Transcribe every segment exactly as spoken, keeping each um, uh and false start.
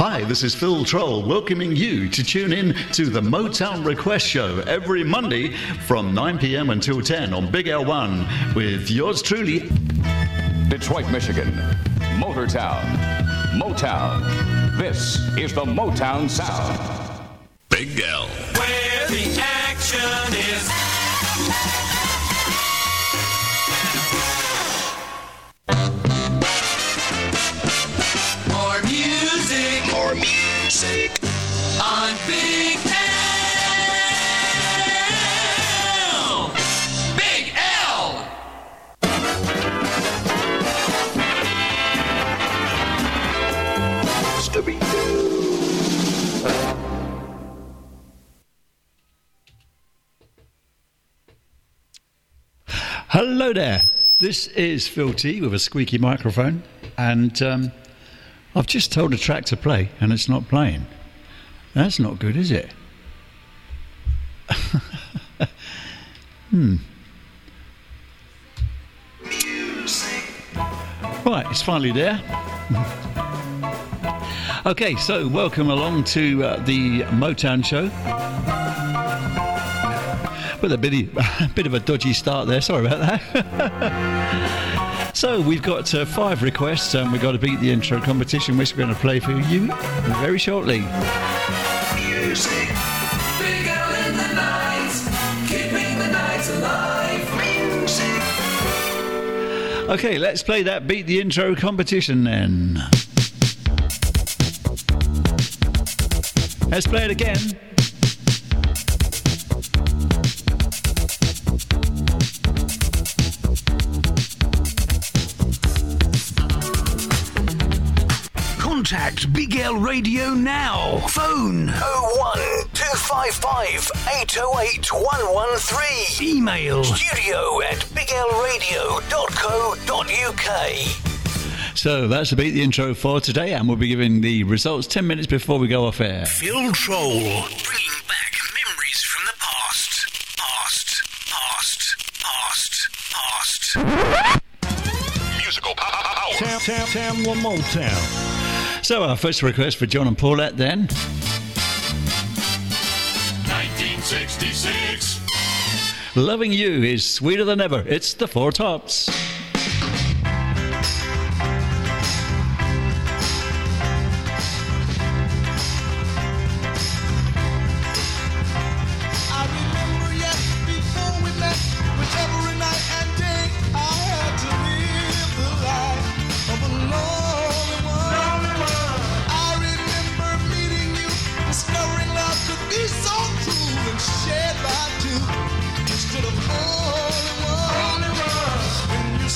Hi, this is Phil Troll welcoming you to tune in to the Motown Request Show every Monday from nine p.m. until ten on Big L one with yours truly, Detroit, Michigan, Motortown, Motown. This is the Motown Sound. Big L. Where the action is. More music. More music. On Big L. Big L. Stubby. Hello there. This is Phil T with a squeaky microphone, and um, I've just told a track to play, and it's not playing. That's not good, is it? hmm. Right, it's finally there. Okay, so welcome along to uh, the Motown Show. With a bit of, a bit of a dodgy start there, sorry about that. So we've got uh, five requests and we've got to beat the intro competition, which we're going to play for you very shortly. Music. Big L in the night, keeping the night alive. Music. Okay, let's play that beat the intro competition then. Let's play it again. Contact Big L Radio now. Phone oh one two five five eight oh eight one one three. Email Studio at big l radio dot co dot u k. So that's the beat the intro for today, and we'll be giving the results ten minutes before we go off air. Phil Troll. Bringing back memories from the past. Past. Past. Past. Past. Musical power. Tam, tam, tam, one more town. So our first request for John and Paulette then. nineteen sixty-six. Loving You is sweeter than ever. It's the Four Tops. I remember yet before we met, with every night and day I had to live the life of a lonely one. I remember meeting you, discovering love could be so true and shared by two instead of only one. When you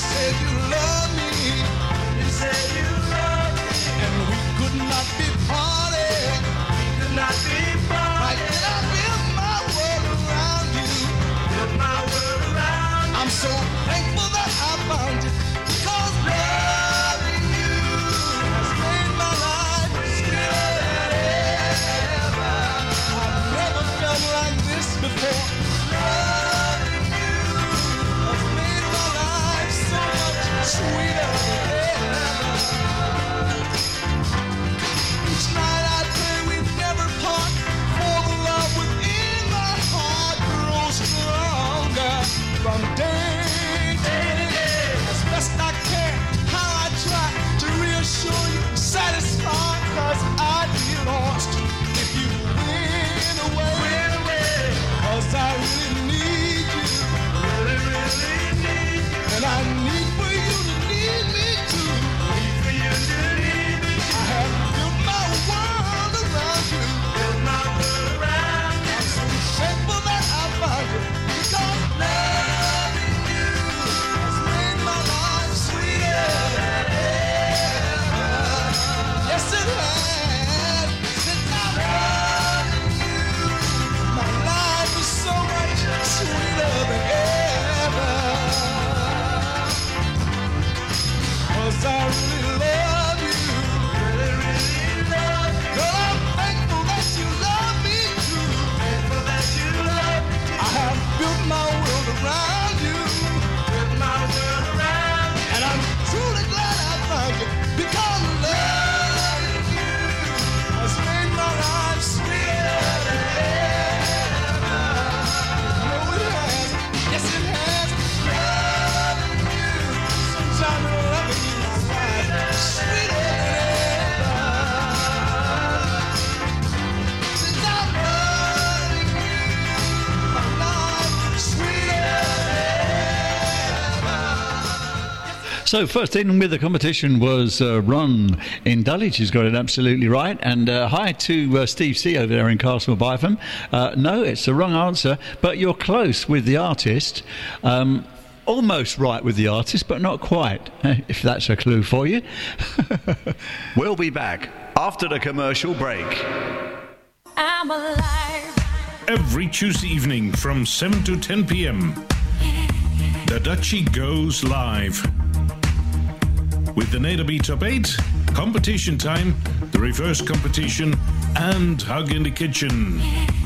So first in with the competition was uh, Ron in Dulwich, who's got it absolutely right. And uh, hi to uh, Steve C over there in Castle Bytham. Uh, no, it's the wrong answer, but you're close with the artist. Um, almost right with the artist, but not quite, if that's a clue for you. We'll be back after the commercial break. I'm alive. Every Tuesday evening from seven to ten p.m. The Dutchie goes live with the Nader Beat Top eight, competition time, the reverse competition, and Hug in the Kitchen.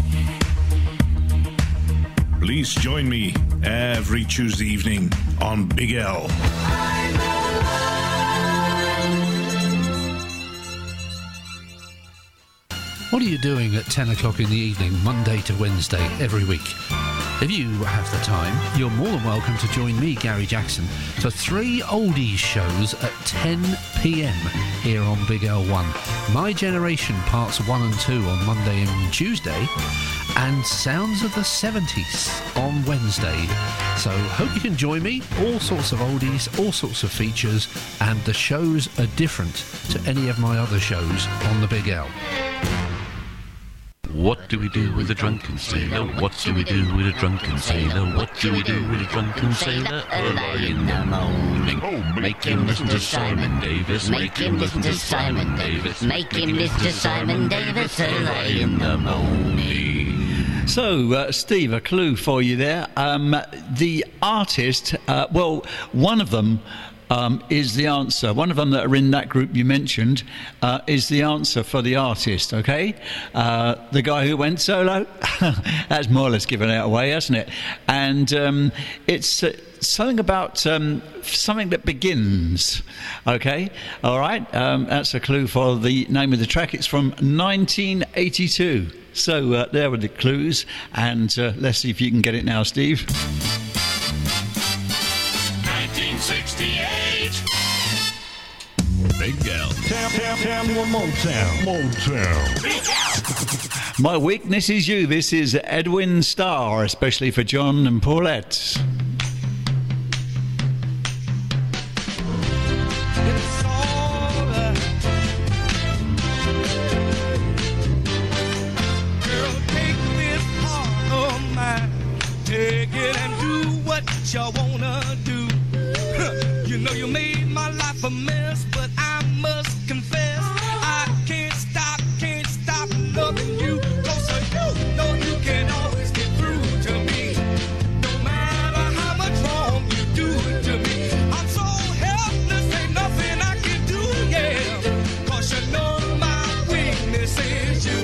Please join me every Tuesday evening on Big L. What are you doing at ten o'clock in the evening, Monday to Wednesday, every week? If you have the time, you're more than welcome to join me, Gary Jackson, for three oldies shows at ten p.m. here on Big L one. My Generation Parts one and two on Monday and Tuesday, and Sounds of the seventies on Wednesday. So hope you can join me. All sorts of oldies, all sorts of features, and the shows are different to any of my other shows on the Big L. What do we do with a drunken sailor? What do we do with a drunken sailor? What do we do with a drunken sailor? Early in the morning. Make him listen to Simon Davis. Make him listen to Simon Davis. Make him listen to Simon Davis early in the morning. So, uh, Steve, a clue for you there. Um, the artist, uh, well, one of them Um, is the answer. One of them that are in that group you mentioned uh, is the answer for the artist, okay? Uh, the guy who went solo, that's more or less given it away, hasn't it? And um, it's uh, something about um, something that begins, okay? All right, um, that's a clue for the name of the track. It's from nineteen eighty-two. So uh, there were the clues, and uh, let's see if you can get it now, Steve. nineteen sixty-eight. Big L. Tap, tap, tap, Motown. Motown. My weakness is you. This is Edwin Starr, especially for John and Paulette. It's all right. Girl, take this heart of mine. Take it and do what you wanna do. You know you made my life a mess, but I must confess I can't stop, can't stop loving you. Cause you know you can always get through to me. No matter how much wrong you do to me. I'm so helpless, ain't nothing I can do, yeah. Cause you know my weakness is you.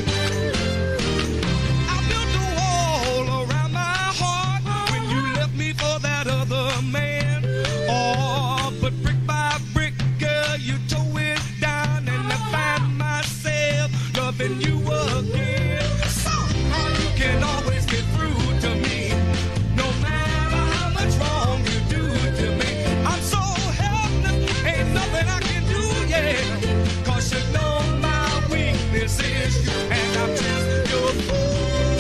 I built a wall around my heart when you left me for that other man. Oh, but brick by brick, girl, you tore it down, and I find myself loving you again. Somehow you can always get through to me, no matter how much wrong you do to me. I'm so helpless, ain't nothing I can do, yeah. Cause you know my weakness is you, and I'm just your fool.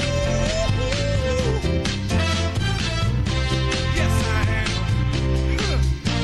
Yes, I am. Huh.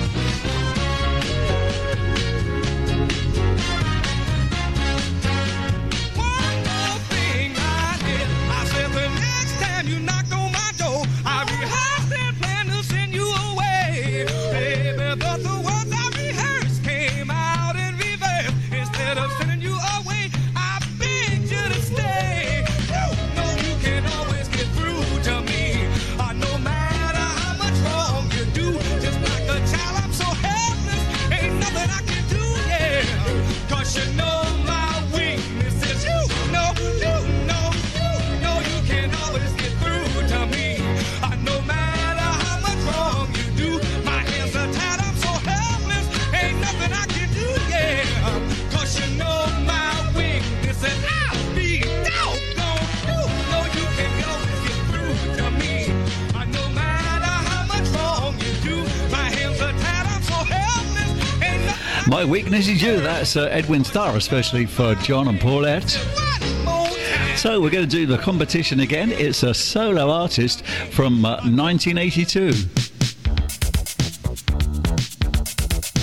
One more thing I did, I said the next time you knock on my door, I rehearsed and planned to send you away. Baby, but the words I rehearsed came out in reverse. Instead of sending you away, I begged you to stay. You know you can always get through to me. Uh, no matter how much wrong you do, just like a child, I'm so helpless. Ain't nothing I can do, yeah. Cause you know my weakness is you. No, you know, you know you can always get through to me. Uh, no matter how much wrong you do, my hands are tied, I'm so helpless. Ain't nothing I can do, yeah. Cause you know my weakness and I'll be doggone. You know you can always get through to me. Uh, no matter how much wrong you do, my hands are tied, I'm so helpless. Ain't nothing My weakness is you. That's uh, Edwin Starr, especially for John and Paulette. one more time. So we're going to do the competition again. It's a solo artist from uh, nineteen eighty-two.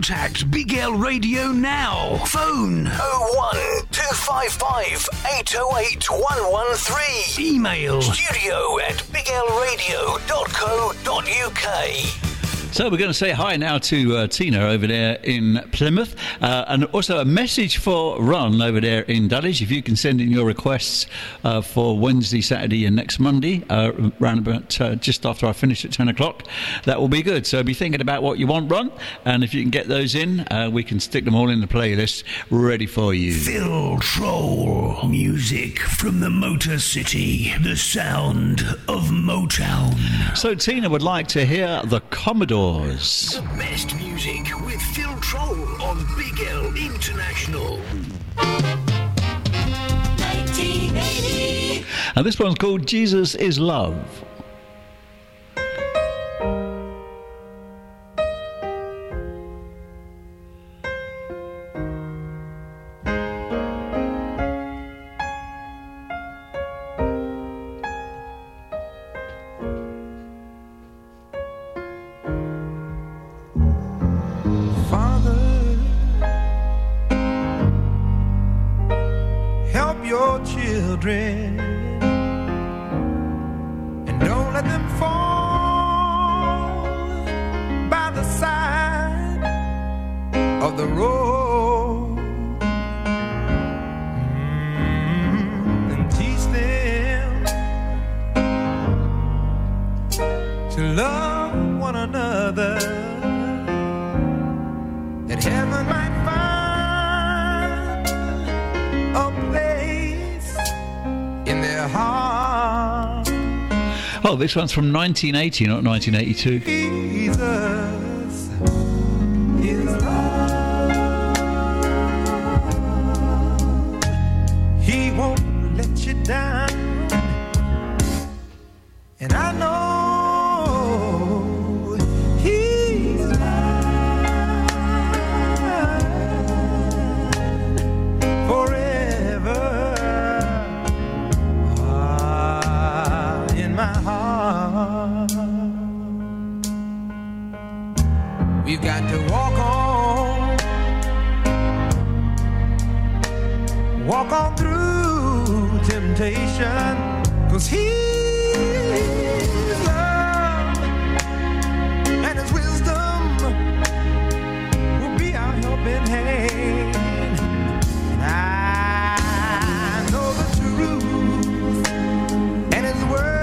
Contact Big L Radio now. Phone oh one two five five eight oh eight one one three. Email studio at big l radio dot co dot u k. So we're going to say hi now to uh, Tina over there in Plymouth, uh, and also a message for Ron over there in Dulwich. If you can send in your requests uh, for Wednesday, Saturday and next Monday, uh, round about uh, just after I finish at ten o'clock, that will be good. So be thinking about what you want, Ron, and if you can get those in, uh, we can stick them all in the playlist ready for you. Phil Troll. Music from the Motor City. The sound of Motown. So Tina would like to hear the Commodores. The best music with Phil Troll on Big L International. nineteen eighty. And this one's called Jesus is Love. Children, and don't let them fall by the side of the road, mm, and teach them to love one another, that heaven might find a place in their heart. Oh, this one's from nineteen eighty, not nineteen eighty-two. Jesus is love. He won't let you down, and I know He's mine forever. My heart, we've got to walk on, walk on through temptation, 'cause His love and His wisdom will be our helping hand. And I know the truth, and His word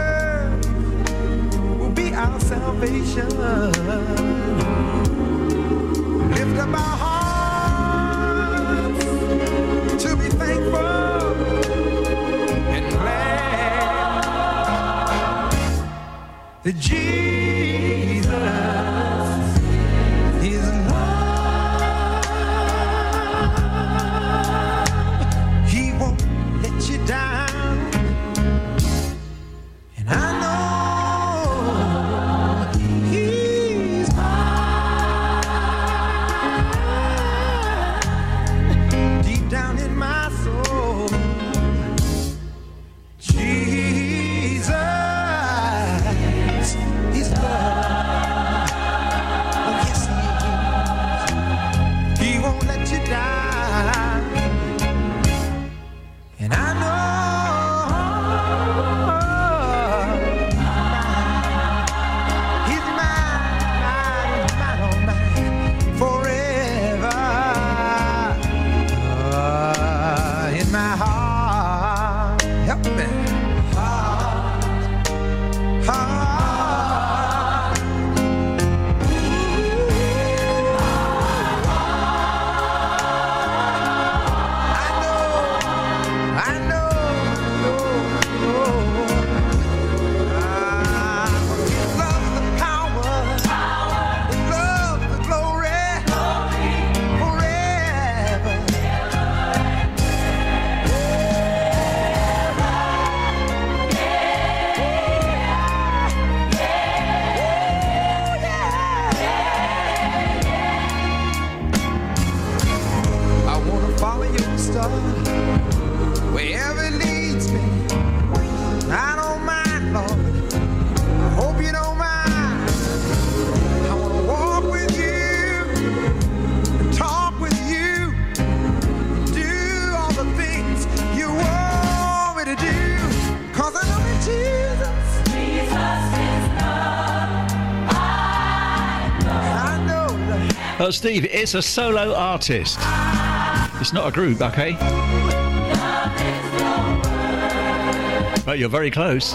our salvation. Lift up our hearts to be thankful and glad that Jesus is love. He won't let you down, and I know Jesus is Oh, Steve, it's a solo artist. It's not a group, okay? But you're very close.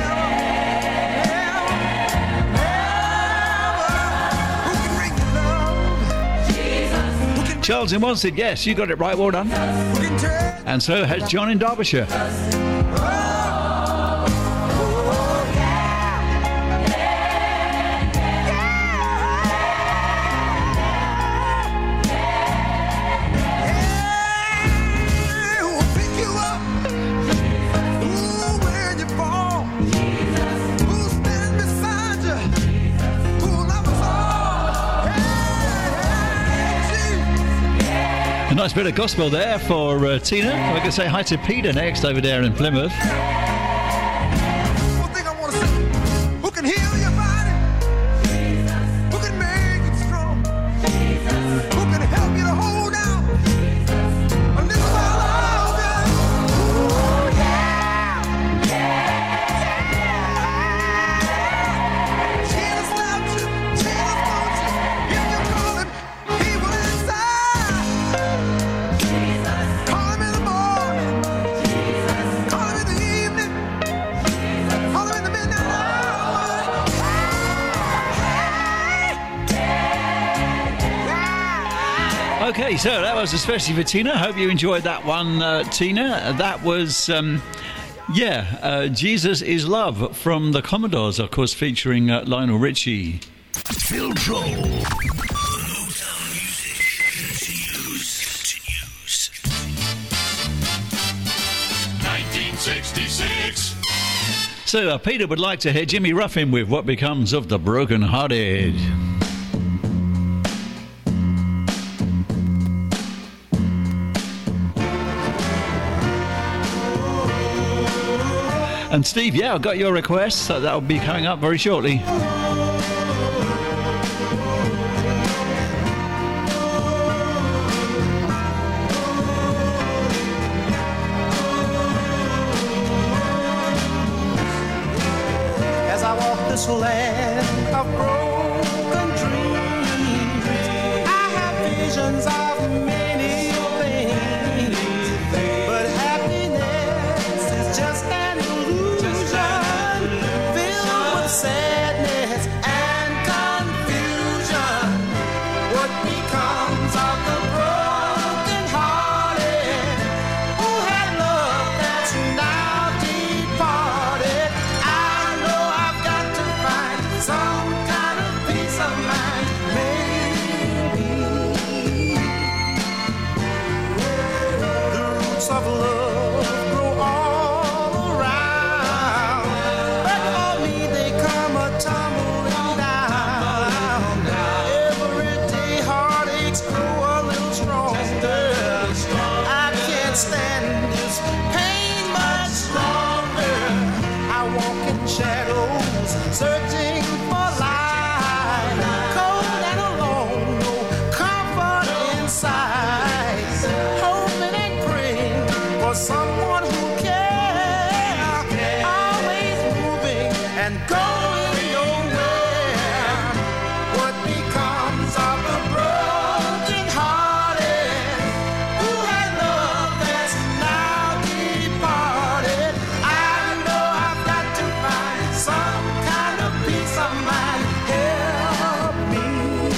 Charles in Wanstead, yes, you got it right, well done. And so has John in Derbyshire. A nice bit of gospel there for uh, Tina. We're going to say hi to Peter next over there in Plymouth. One thing I want to say, who can heal your body? Who can make it strong? Who can help you to hold out? And this is all over. Oh, yeah, yeah, yeah. Jesus loves you, Jesus wants you. If you call him, he will answer. Call him in the morning. Call him in the evening. Call him in the midnight hour. Okay, so that was especially for Tina. Hope you enjoyed that one, uh, Tina. That was, um, yeah, uh, Jesus is Love from the Commodores, of course, featuring uh, Lionel Richie. Phil Troll. Motown music continues. continues. nineteen sixty-six. So uh, Peter would like to hear Jimmy Ruffin with What Becomes of the Broken Hearted. And Steve, yeah, I got your request, so that'll be coming up very shortly. As I walk this land of broken dreams, I have visions of many things, but happiness is just an illusion, filled with sadness and confusion. What becomes of the broken hearted who had love that's now departed? I know I've got to find some kind of peace of mind, maybe. The roots of love grow all around, but for me they come a tumbling down. Every day heartaches grow a little stronger. I can't stand this pain much longer. I walk in shadows, searching for light, cold and alone, no comfort inside, hoping and praying for someone who cares, always moving and going nowhere. What becomes of the broken hearted who had love that's now departed? I know I've got to find some kind of peace of mind. Help me,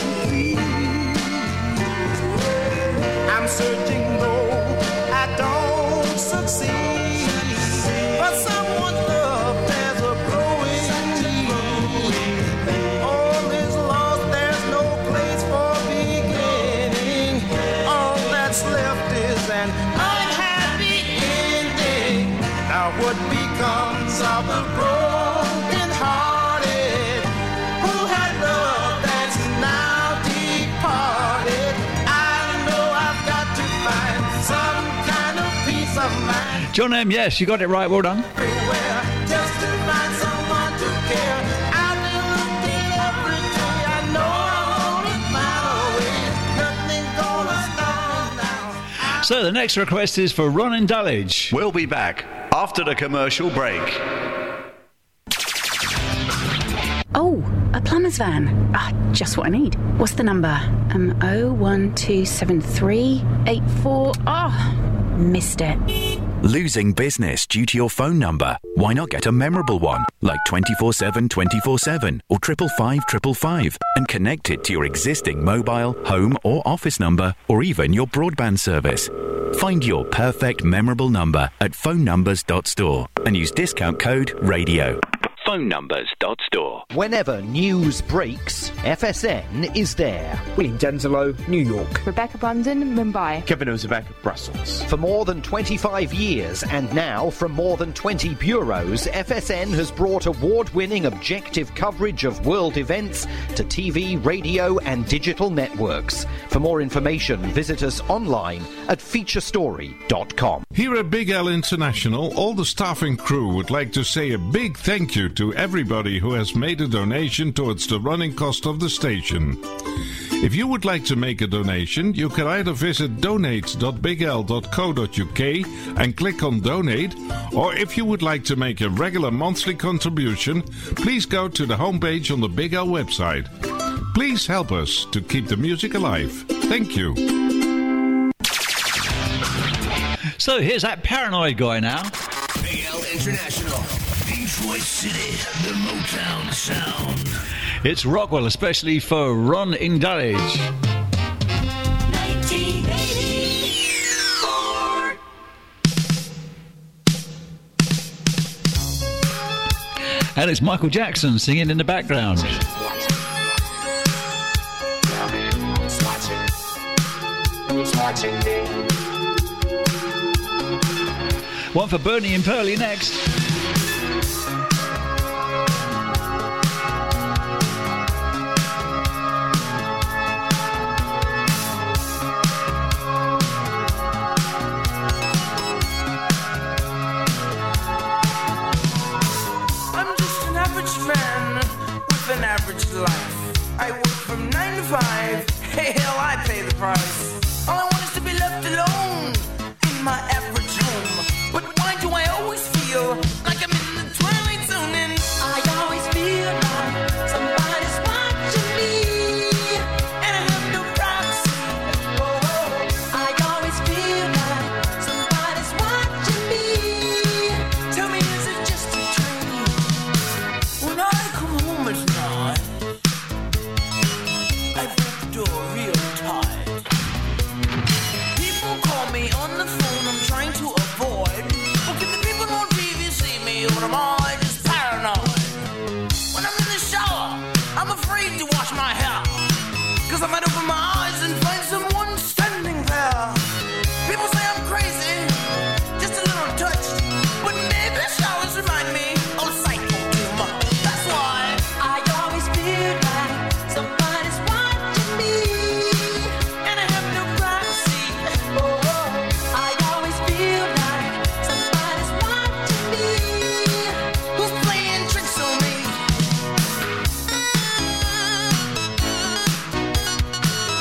please. I'm searching though I don't succeed, but someone's love there's a growing need. All is lost, there's no place for beginning. All that's left is an unhappy ending. Now what becomes of the broken hearted who had love that's now departed? I know I've got to find some kind of peace of mind John M, yes, you got it right, well done. everywhere, just to find someone to care. I've been looking every day. I know I'm gonna find a way. Nothing's gonna stop me now. So the next request is for Ron in Dulwich. We'll be back after the commercial break. Oh, a plumber's van. Ah, just what I need. What's the number? Um, oh one two seven three eight four. Oh, missed it. Losing business due to your phone number? Why not get a memorable one, like twenty-four seven twenty-four seven or triple five triple five, and connect it to your existing mobile, home or office number, or even your broadband service. Find your perfect memorable number at phone numbers dot store and use discount code RADIO. phone numbers dot store. Whenever news breaks, F S N is there. William Denzelo, New York. Rebecca Brandon, Mumbai. Kevin Ozebek, Brussels. For more than twenty-five years, and now from more than twenty bureaus, F S N has brought award-winning objective coverage of world events to T V, radio and digital networks. For more information, visit us online at feature story dot com. Here at Big L International, all the staff and crew would like to say a big thank you to everybody who has made a donation towards the running cost of the station. If you would like to make a donation, you can either visit donate dot big l dot co dot u k and click on donate, or if you would like to make a regular monthly contribution, please go to the homepage on the Big L website. Please help us to keep the music alive. Thank you. So here's that Paranoid guy now. Big L International. Detroit City, the Motown sound. It's Rockwell, especially for Ron in Dulwich. nineteen eighty-four. And it's Michael Jackson singing in the background. Who's watching? Who's watching me? One for Bernie and Pearlie next. I'm just an average man with an average life. I work from nine to five. Hey, hell, I pay the price. All I want is to be left alone in my average home. But why do I always feel like I'm in the twilight zone? And I always feel like somebody's watching me, and I have no privacy. Oh, I always feel like somebody's watching me. Tell me, is it just a dream? When I come home at night, I break the door real tight. People call me on the phone, I'm trying to avoid. But can the people on T V see me, or am I just paranoid? When I'm in the shower, I'm afraid to wash my hair, 'cause I might open my eyes and find someone standing there. People say I'm crazy, just a little touched, but maybe showers remind me of psycho too much. That's why I always feel like somebody's watching me, and I have no privacy. Oh, I always feel like somebody's watching me. Who's playing tricks on me?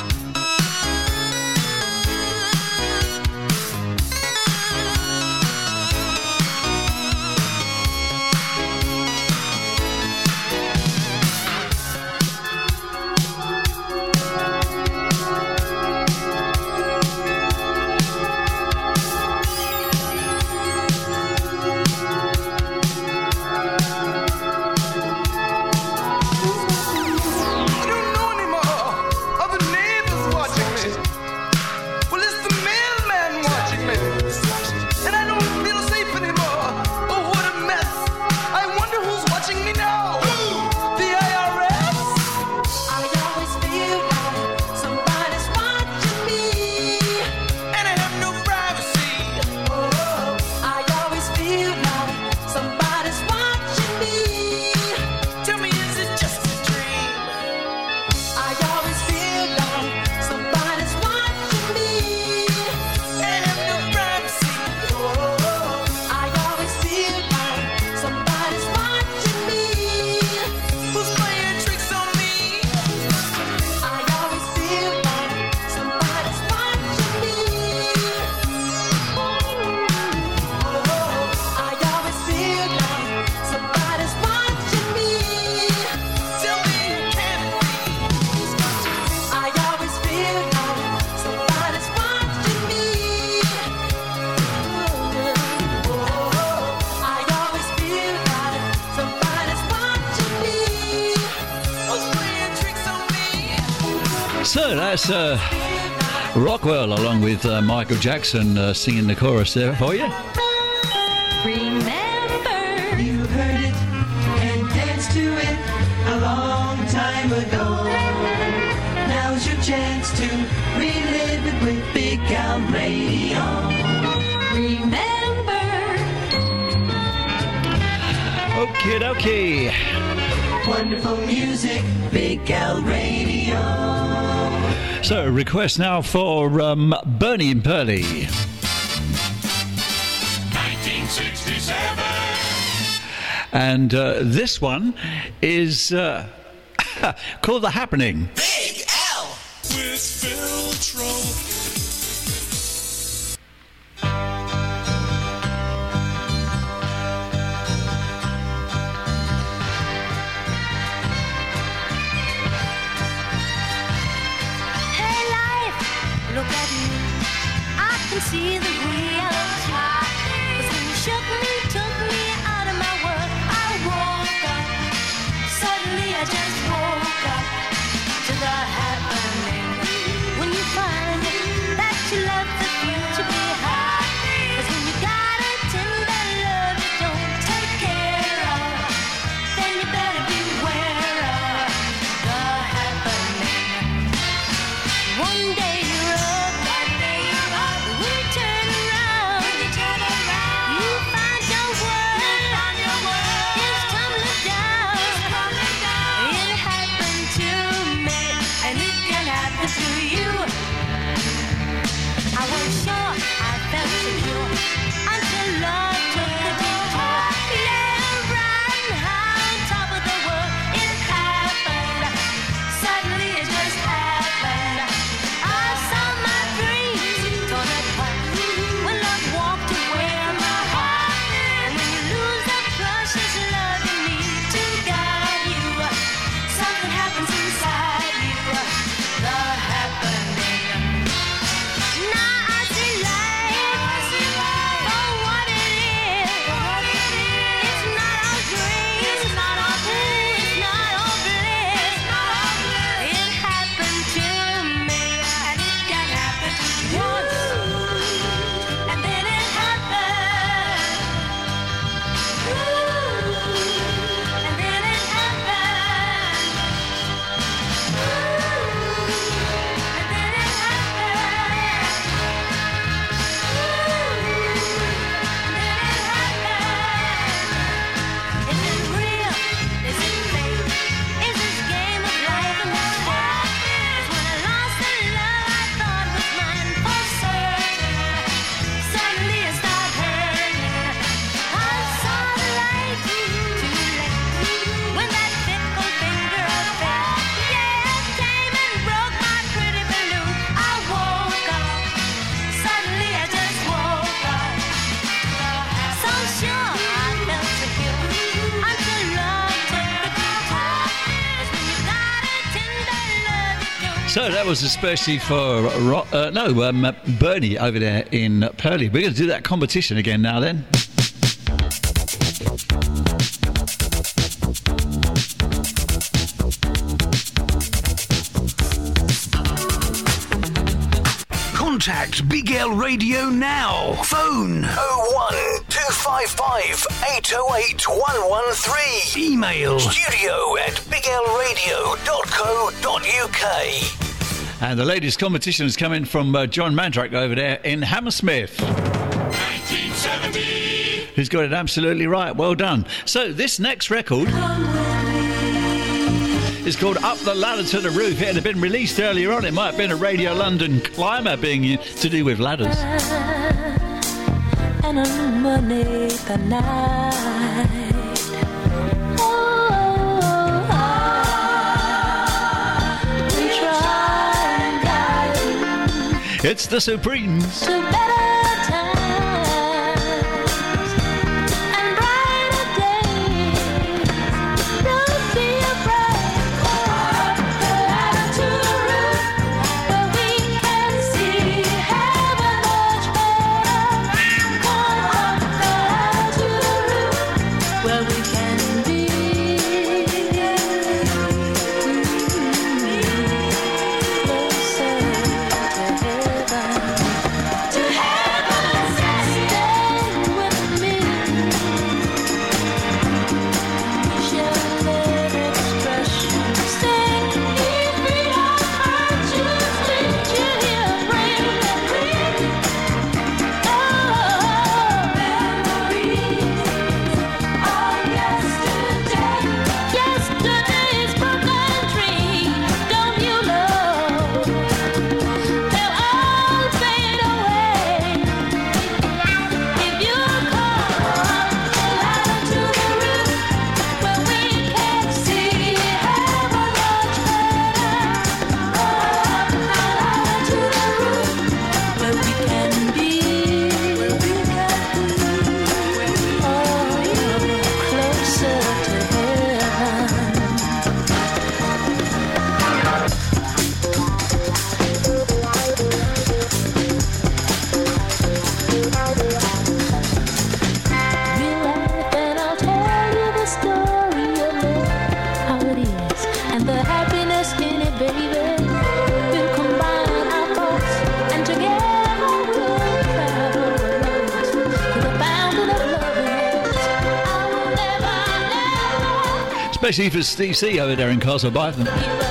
So that's uh, Rockwell along with uh, Michael Jackson uh, singing the chorus there for you. Remember, you heard it and danced to it a long time ago. Now's your chance to relive it with Big Al Radio. Remember. Okie dokie. Wonderful music, Big Al Radio. So, request now for um, Bernie and Pearly. nineteen sixty-seven. And uh, this one is uh, called The Happening. Big Al with Philtro. See the reality. 'Cause when you shook me, took me out of my world, I woke up. Suddenly I just woke up to the happening. When you find that you love the future behind. 'Cause when you got a tender love you don't take care of, then you better beware of the happening. One day you're up, one day you're up. When you turn around, when you turn around, you find your world, find your world is tumbling down, it's tumbling down. It happened to me, and it can happen to you. I was sure, I felt secure, until love took a detour. Yeah, right on top of the world, it happened. Suddenly it just happened. I saw my dreams torn apart when love walked away from my heart. And when you lose the precious love you need to guide you, something happens inside you, the happening. Now I see life for what it is. It's not all dreams, it's not all pain, it's not all bliss. It happened to me, and it can happen once, and then it happened. And then it happened. And then it happened. Is it real? Is it fake? Is this game of life a mistake? 'Cause when I lost the love I thought was mine for certain, suddenly it started hurting. I saw the light too late when that fickle finger of fate, yeah, came and broke my pretty balloon. I woke up. Suddenly I just woke up. So sure I felt secure until love took the detour. 'Cause when you got a tender love you don't. So that was especially for Ro- uh, no um, Bernie over there in Pearly. We're going to do that competition again now then. Contact Big L Radio now. Phone oh one two five five eight oh eight one one three. Email Studio at big l radio dot co dot u k. And the latest competition is coming from uh, John Mandrake over there in Hammersmith, nineteen seventy. who's got it absolutely right. Well done. So this next record is called Up the Ladder to the Roof. It had been released earlier on. It might have been a Radio London climber being to do with ladders. And illuminate the night. Oh, we try and guide you It's the Supremes. to better times and brighter days. Don't be afraid. Up the ladder to the roof, where we can see heaven much better. Come up the ladder to the roof, where we can be. especially for Steve C over there in Castle Bytham.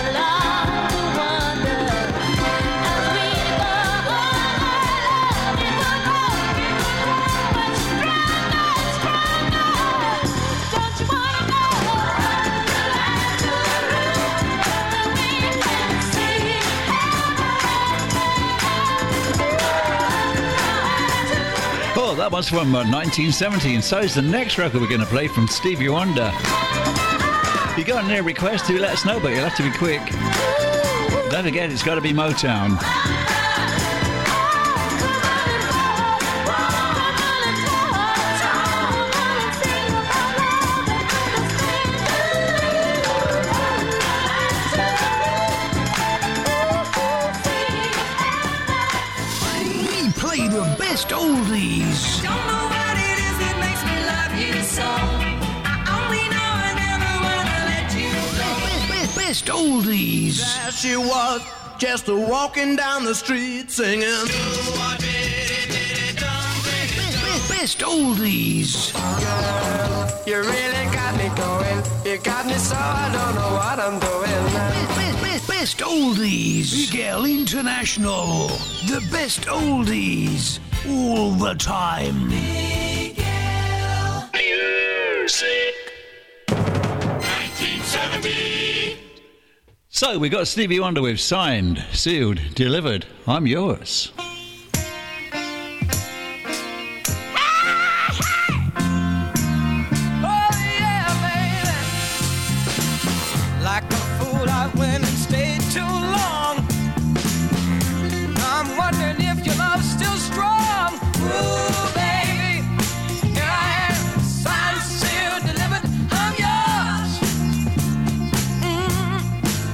Oh, that was from uh, nineteen seventy, and so is the next record we're going to play from Stevie Wonder. If you got any requests, do let us know, but you'll have to be quick. Don't forget, it's got to be Motown. We play the best oldies. Don't know what it is that makes me love you so. I only know I never wanna let you go. Best, best oldies. There she was, just a walking down the street singing. Best oldies. Girl, you really got me going. You got me so I don't know what I'm doing. Best, best, best oldies. Miguel International. The best oldies. All the time. Music. nineteen seventy. So we got Stevie Wonder with Signed, Sealed, Delivered, I'm Yours. Like a fool, I went and stayed too long. I'm wondering if your love's still strong. Ooh, baby, here I am, signed, sealed, delivered, I'm yours. Mm.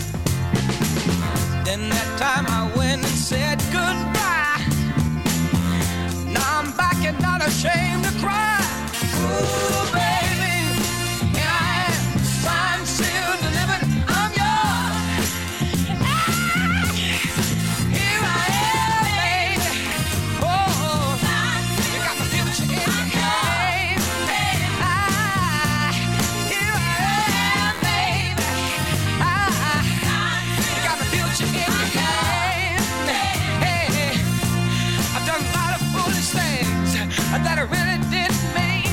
Then that time I went and said goodbye. Now I'm back and not ashamed to cry. Ooh, baby, here I am, signed, sealed, delivered, I'm yours. Here I am, baby. Oh, you got my future in your hand. Ah, here I am, baby. Ah, you got my future in your hand. Hey, I've done a lot of foolish things that I really didn't mean.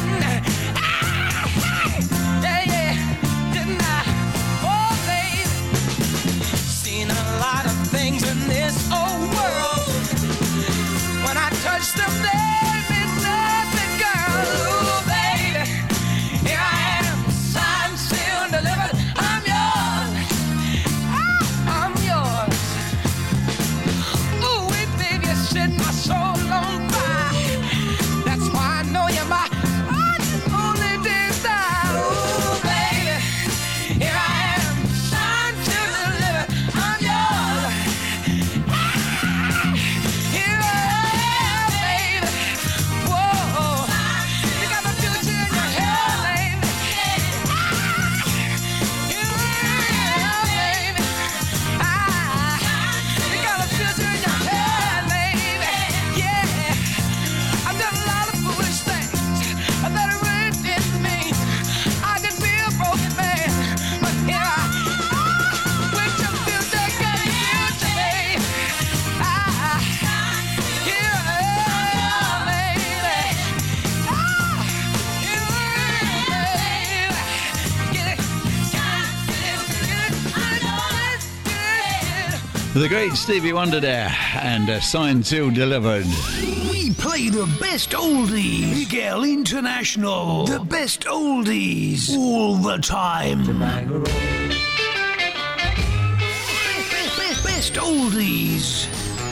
Yeah, yeah, didn't I? Oh, baby, seen a lot of things in this old world. When I touch them, they mean nothing, girl. Ooh, baby, here I am, signed, sealed, delivered. I'm yours. Ah, I'm yours. Ooh, wait, baby, you set my soul on fire. That's why I know you're my only desire. Ooh, baby, here I am, signed, sealed, delivered. I'm yours. Ah, here I am, baby. Whoa, you got my future in your hair, baby. Ah, here I am, baby. Ah, you got my future in your hair, baby. Yeah, I've done a lot of foolish things that I really didn't mean. I could be a broken man, but here I am with your future, got your future, baby. Ah, here I am, baby. Ah, here I am, baby. Get it, get it, get it, get it. The great Stevie Wonder there, and uh, Signed, Sealed, Delivered. We play the best oldies. Miguel International. The best oldies. All the time. Best, best, best oldies.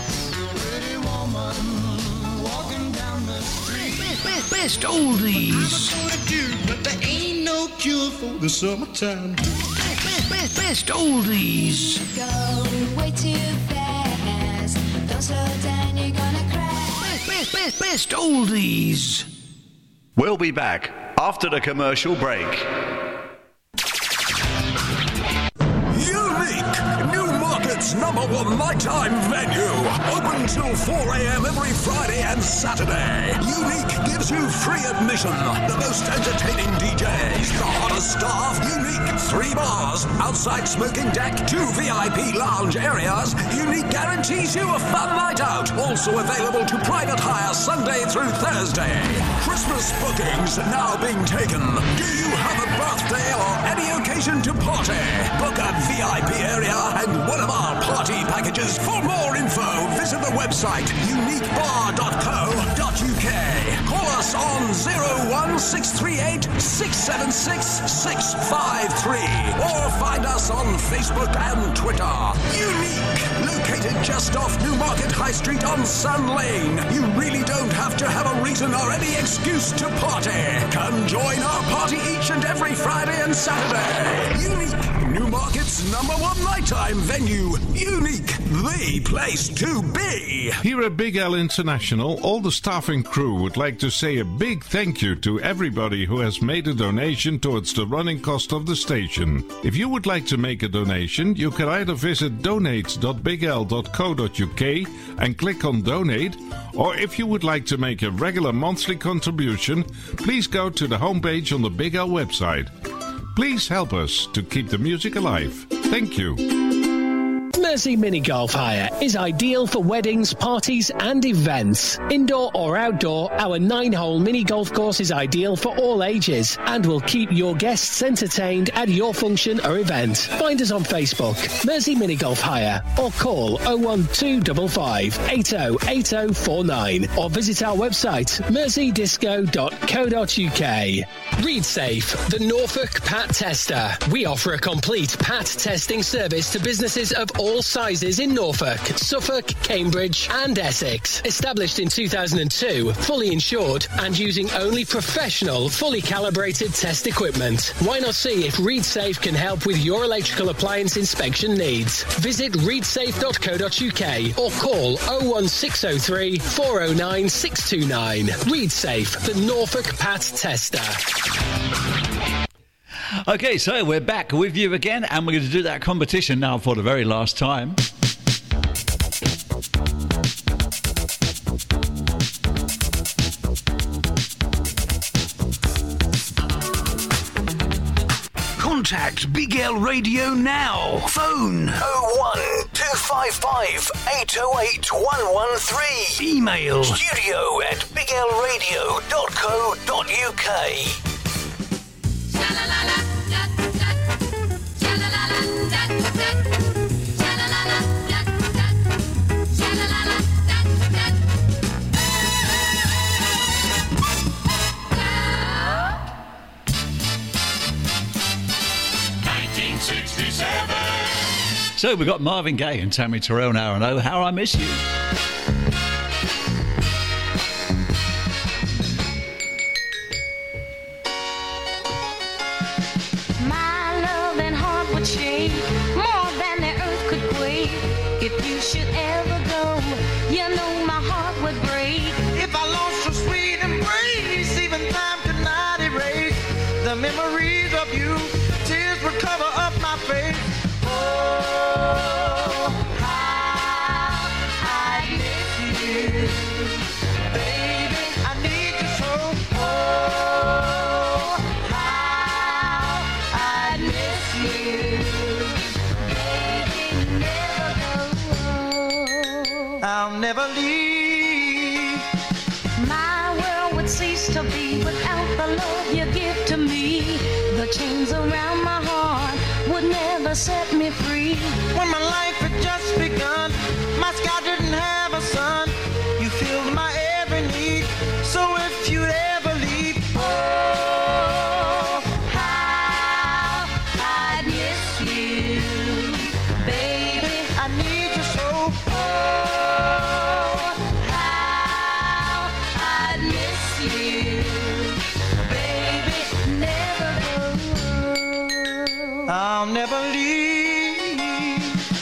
Best, best, best oldies. But there ain't no cure for the summertime. Best, best, best, best oldies. Go way too fast. Don't slow down, you're gonna crash. Best, best, best oldies. We'll be back after the commercial break. Unique new market Newmarket's number one nighttime venue. Open till four a.m. every Friday and Saturday. Unique gives you free admission. The most entertaining D Js, the hottest staff. Unique three bars, outside smoking deck, two V I P lounge areas. Unique guarantees you a fun night out. Also available to private hire Sunday through Thursday. Christmas bookings now being taken. Do you have a birthday or any occasion to party? Book a V I P area and one of our party packages. For more info, visit the website unique bar dot co dot uk. Call us on zero one six three eight six seven six six five three or find us on Facebook and Twitter. Unique, located just off Newmarket High Street on Sun Lane. You really don't have to have a reason or any excuse to party. Come join our party each and every Friday and Saturday. Unique, Newmarket's number one nighttime venue. Unique, the place to be. Here at Big L International, all the staff and crew would like to say a big thank you to everybody who has made a donation towards the running cost of the station. If you would like to make a donation, you can either visit donate dot big l dot co dot uk and click on donate, or if you would like to make a regular monthly contribution, please go to the homepage on the Big L website. Please help us to keep the music alive. Thank you. Mersey Mini Golf Hire is ideal for weddings, parties and events. Indoor or outdoor, our nine-hole mini golf course is ideal for all ages and will keep your guests entertained at your function or event. Find us on Facebook, Mersey Mini Golf Hire, or call oh one two five five eight oh eight oh four nine or visit our website, mersey disco dot co dot uk. ReadSafe, the Norfolk Pat Tester. We offer a complete Pat testing service to businesses of all sizes in Norfolk, Suffolk, Cambridge and Essex. Established in two thousand two, fully insured and using only professional, fully calibrated test equipment. Why not see if ReadSafe can help with your electrical appliance inspection needs? Visit read safe dot co dot uk or call oh one six oh three four oh nine six two nine. ReadSafe, the Norfolk Pat Tester. Okay, so we're back with you again, and we're going to do that competition now for the very last time. Contact Big L Radio now. Phone oh one two five five eight oh eight one one three. Email studio at big l radio dot co dot uk. nineteen sixty-seven. So we've got Marvin Gaye and Tammy Terrell now, and oh, how I miss you. My loving heart would shake more than the earth could quake. If you should ever go, you know my heart would break. If I lost your sweet embrace, even time could not erase the memories of you. Tears would cover up my face. Oh, how I miss you, baby. I need you so. Oh, how I miss you, baby. Never go. I'll never leave. My world would cease to be without the love you give to me. The chains around my heart would never set me free. When my life had just begun, my sky didn't have a sun. You filled my every need. So if you'd ever leave, oh, how I'd miss you, baby. I need you so. Oh, how I'd miss you, baby. Never go. I'll never leave.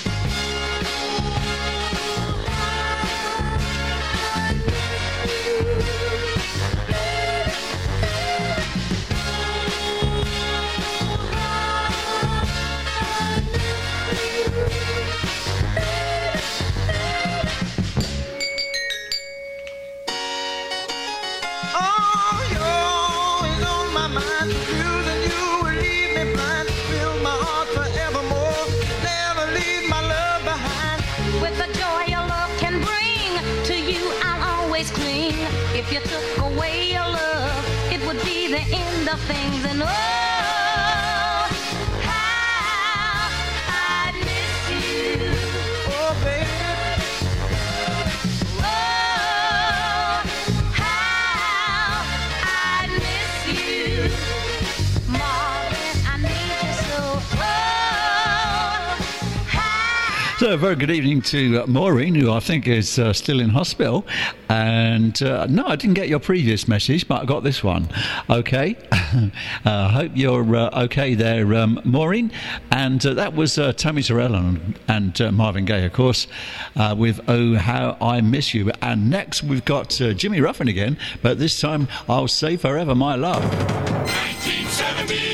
If you took away your love, it would be the end of things. And oh, how I miss you. Oh, baby. Oh, how I miss you. Marvin, I need you so. So, a very good evening to uh, Maureen, who I think is uh, still in hospital. And uh, no, I didn't get your previous message, but I got this one. Okay. I uh, hope you're uh, okay there, um, Maureen. And uh, that was uh, Tammy Terrell and, and uh, Marvin Gaye, of course, uh, with Oh, How I Miss You. And next we've got uh, Jimmy Ruffin again, but this time I'll Say Forever My Love. nineteen seventy.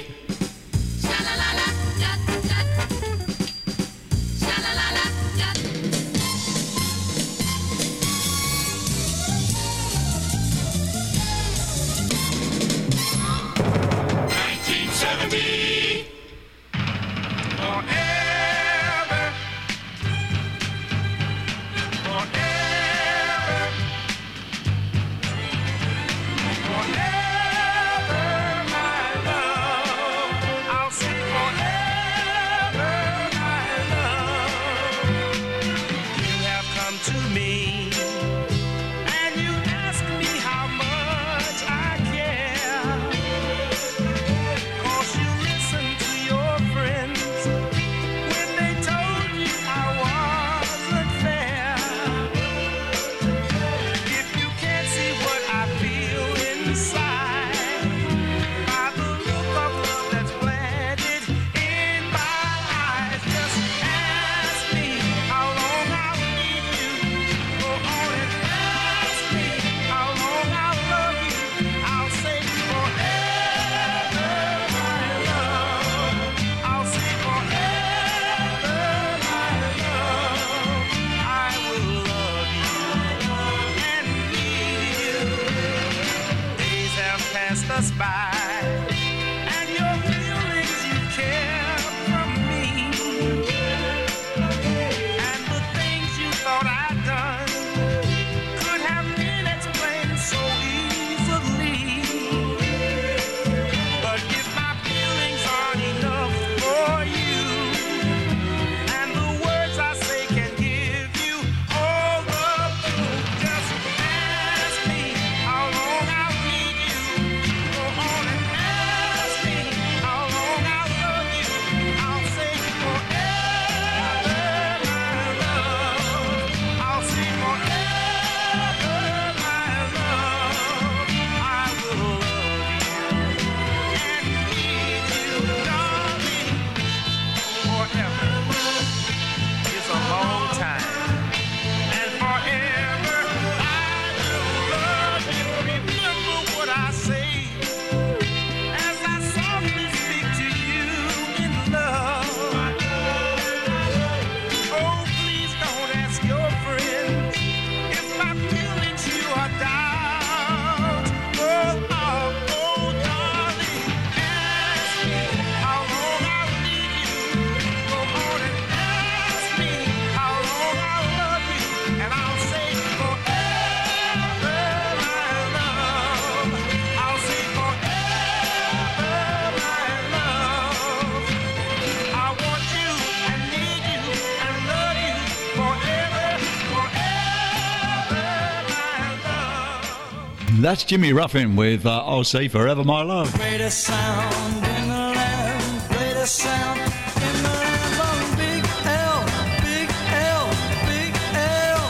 That's Jimmy Ruffin with uh, I'll Say Forever My Love. Greatest sound in the land, greatest sound in the land of Big L, Big L, Big L.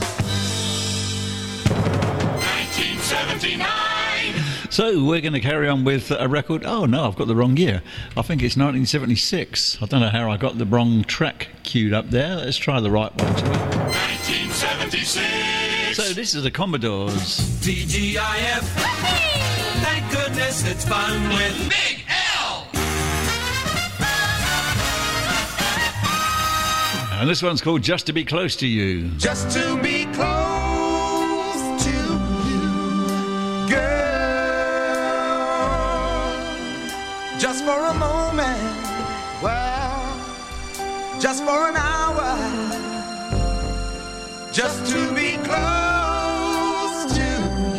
nineteen seventy-nine. So we're going to carry on with a record. Oh no, I've got the wrong year. I think it's nineteen seventy-six. I don't know how I got the wrong track queued up there. Let's try the right one. nineteen seventy-six. So this is the Commodores. T G I F. Thank goodness it's fun with Big L. And this one's called Just to Be Close to You. Just to be close to you, girl. Just for a moment, well, just for an hour. Just to be close to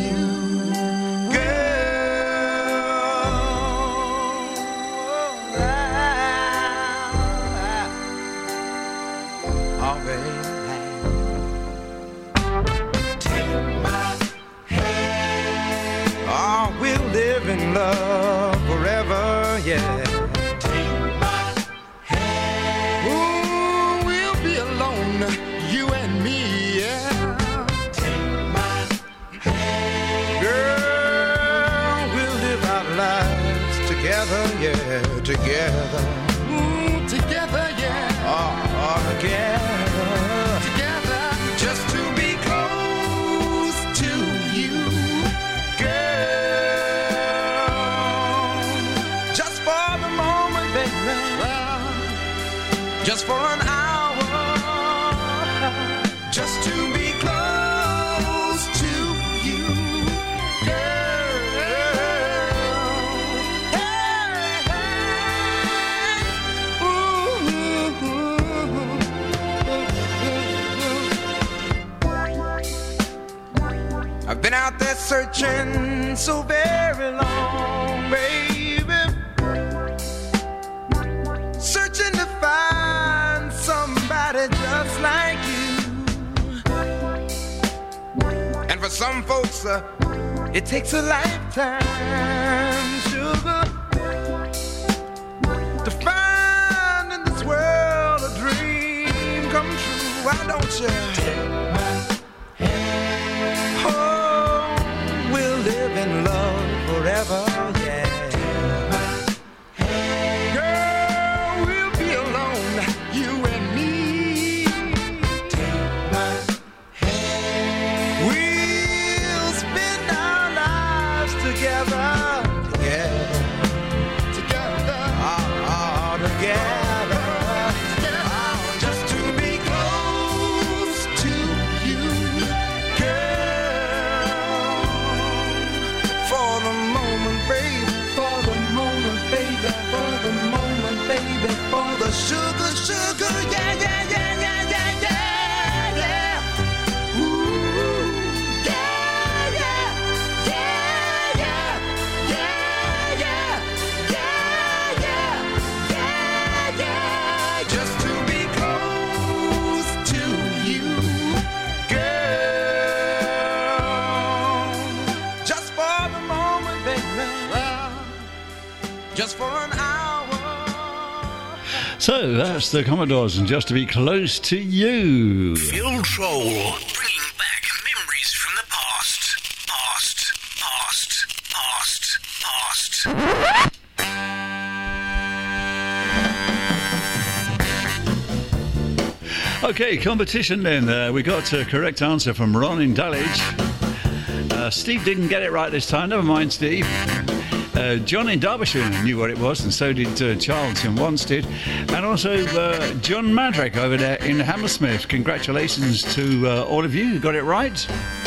Take my hand. Oh, we'll live in love forever, yeah. Take my hand. Ooh, we'll be alone, you and me, yeah. Take my hand. Girl, we'll live our lives together, yeah, together. Ooh, together, yeah. Oh, oh, together. Together, just to be close to you, girl. Just for the moment, baby. Just for an hour. Just to be close to you, girl. I've been out there searching so very long, baby. Searching to find somebody just like you. And for some folks, uh, it takes a lifetime, sugar, to find in this world a dream come true. Why don't you take my hand? Oh, we'll live in love forever, yeah. Girl, we'll be alone, you and me. Take my hand. We'll spend our lives together, together, together, oh, oh, together, together, just to be close to you, girl. For the moment, baby, for the moment, baby, for the moment, baby, for the sugar, sugar, yeah, yeah, yeah, yeah, yeah, yeah, yeah. Ooh, yeah, yeah, yeah, yeah, yeah, yeah, yeah, yeah, yeah, yeah. Just to be close to you, girl. Just for the moment, baby. Just for an hour. So that's the Commodores, and just to be close to you. Phil Troll, bringing back memories from the past. Past, past, past, past. Okay, competition then. Uh, we got a correct answer from Ron in Dulwich. Uh, Steve didn't get it right this time. Never mind, Steve. Uh, John in Derbyshire knew what it was, and so did uh, Charles in Wanstead, and also uh, John Madrick over there in Hammersmith. Congratulations to uh, all of you who got it right.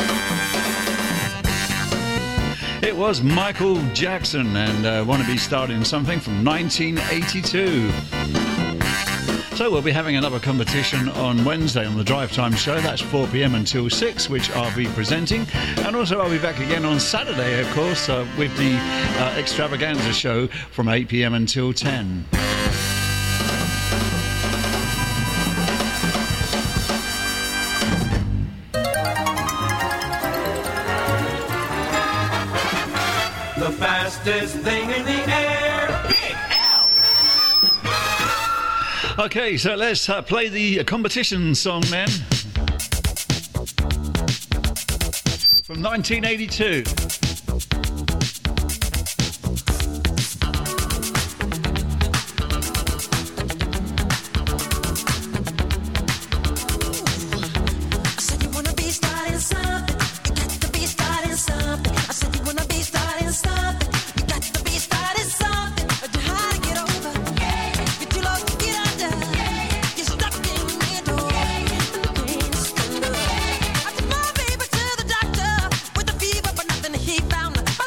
It was Michael Jackson, and uh, Want to Be Starting Something from nineteen eighty-two. So we'll be having another competition on Wednesday on the Drive Time Show. That's four p.m. until six, which I'll be presenting. And also I'll be back again on Saturday, of course, uh, with the uh, Extravaganza Show from eight p.m. until ten. The fastest thing in the air. Big L. Okay, so let's uh, play the competition song then. From nineteen eighty-two. He found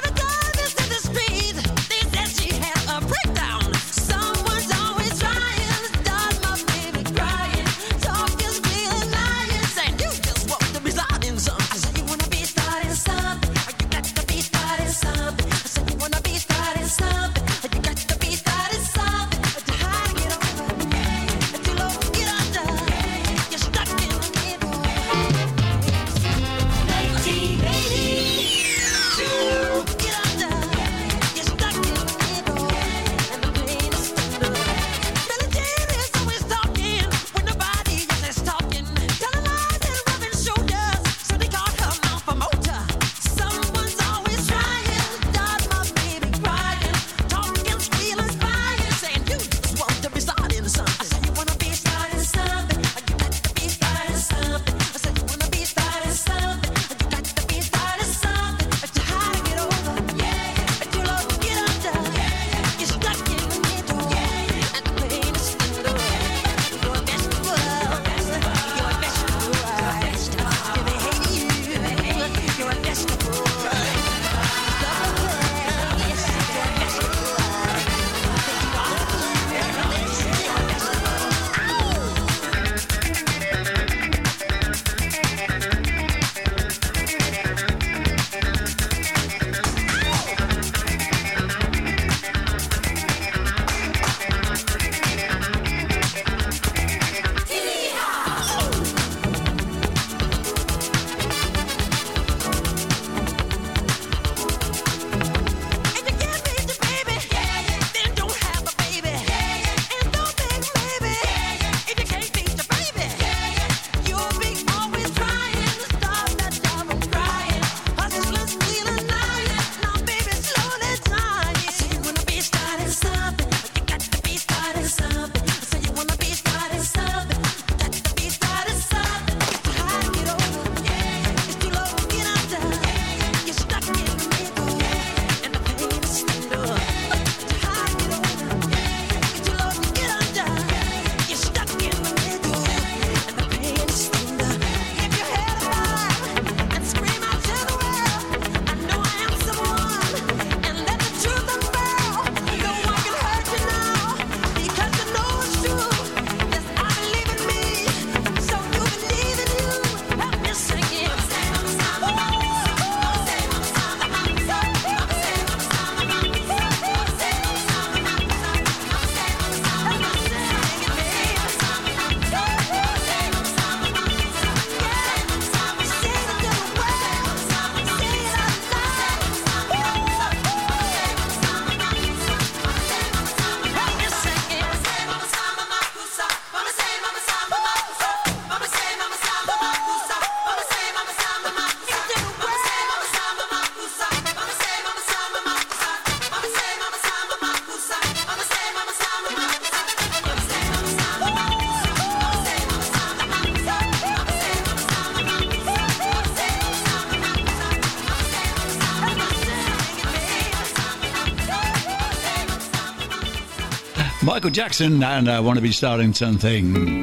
Michael Jackson and I Want to Be Starting Something.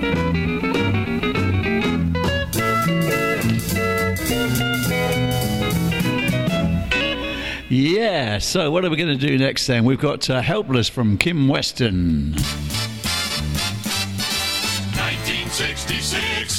Yeah, so what are we going to do next then? We've got uh, Helpless from Kim Weston. nineteen sixty-six.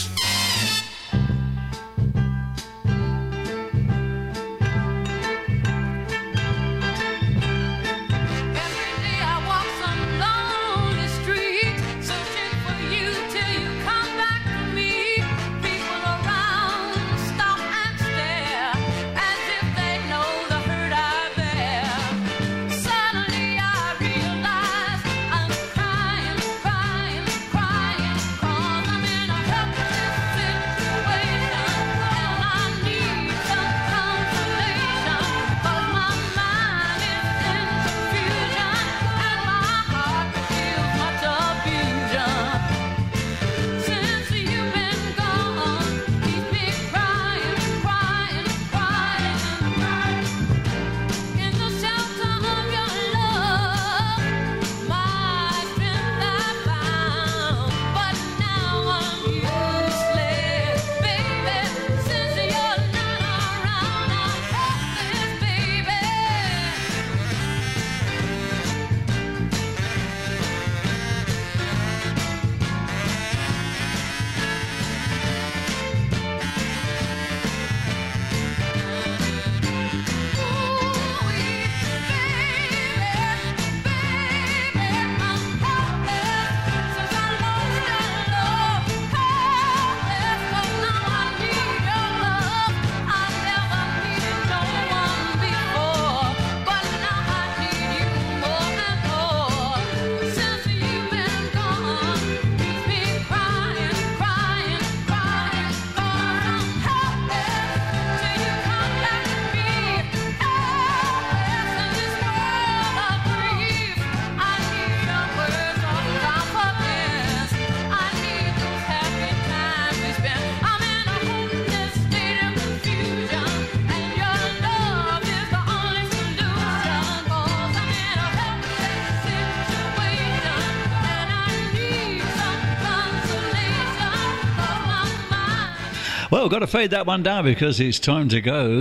Well, got to fade that one down because it's time to go.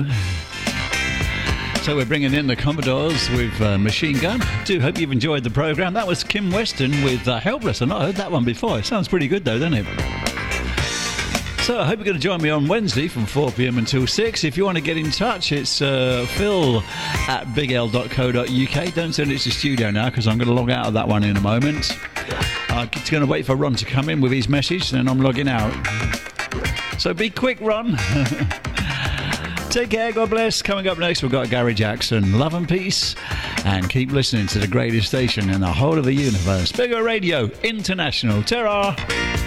So we're bringing in the Commodores with uh, Machine Gun. Do hope you've enjoyed the programme. That was Kim Weston with uh, Helpless. I've not heard that one before. It sounds pretty good though, doesn't it? So I hope you're going to join me on Wednesday from four p.m. until six. If you want to get in touch, it's uh, phil at big l dot co dot u k. Don't send it to studio now because I'm going to log out of that one in a moment. I'm uh, going to wait for Ron to come in with his message, then I'm logging out. So be quick, Ron. Take care, God bless. Coming up next, we've got Gary Jackson. Love and peace. And keep listening to the greatest station in the whole of the universe. Bigger Radio International. Ta-ra!